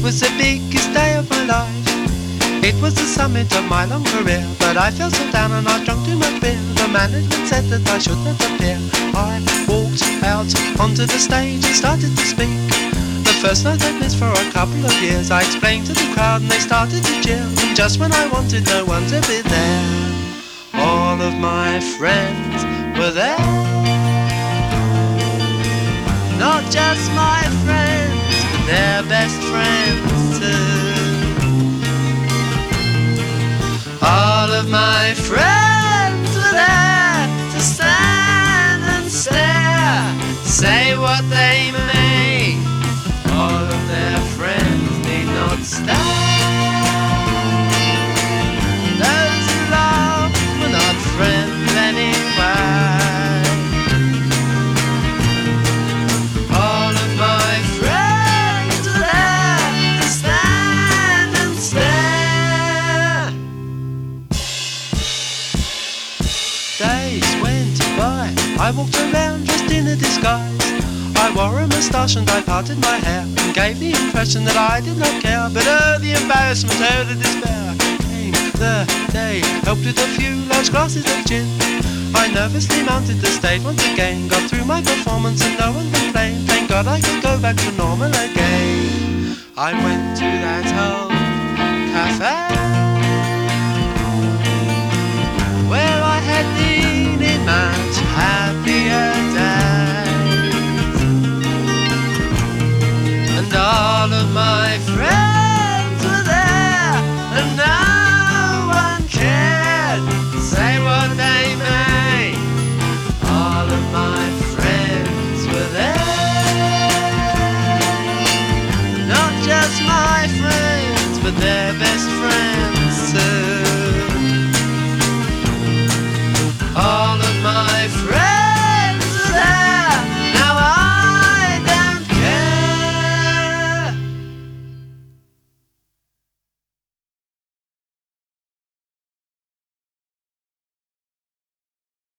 was the biggest day of my life. It was the summit of my long career, but I felt so down and I drunk too much beer. The management said that I should not appear. I walked out onto the stage and started to speak. The first night I'd missed for a couple of years. I explained to the crowd and they started to cheer. And just when I wanted no one to be there, all of my friends were there. Not just my friends, but their best friends too. All of my friends were there to stand and stare, say what they may. All of their friends need not stand. Those who love were not friends anyway. All of my friends were there to stand and stare. Days went by, I walked around dressed in a disguise. I wore a moustache and I parted my hair and gave the impression that I did not care. But the embarrassment, the despair came the day, helped with a few large glasses of gin. I nervously mounted the stage once again, got through my performance and no one complained. Thank God I could go back to normal again. I went to that old cafe where I had been in much happier days, and all of my friends were there, and no one cared, say what they may. All of my friends were there, not just my friends, but their best friends.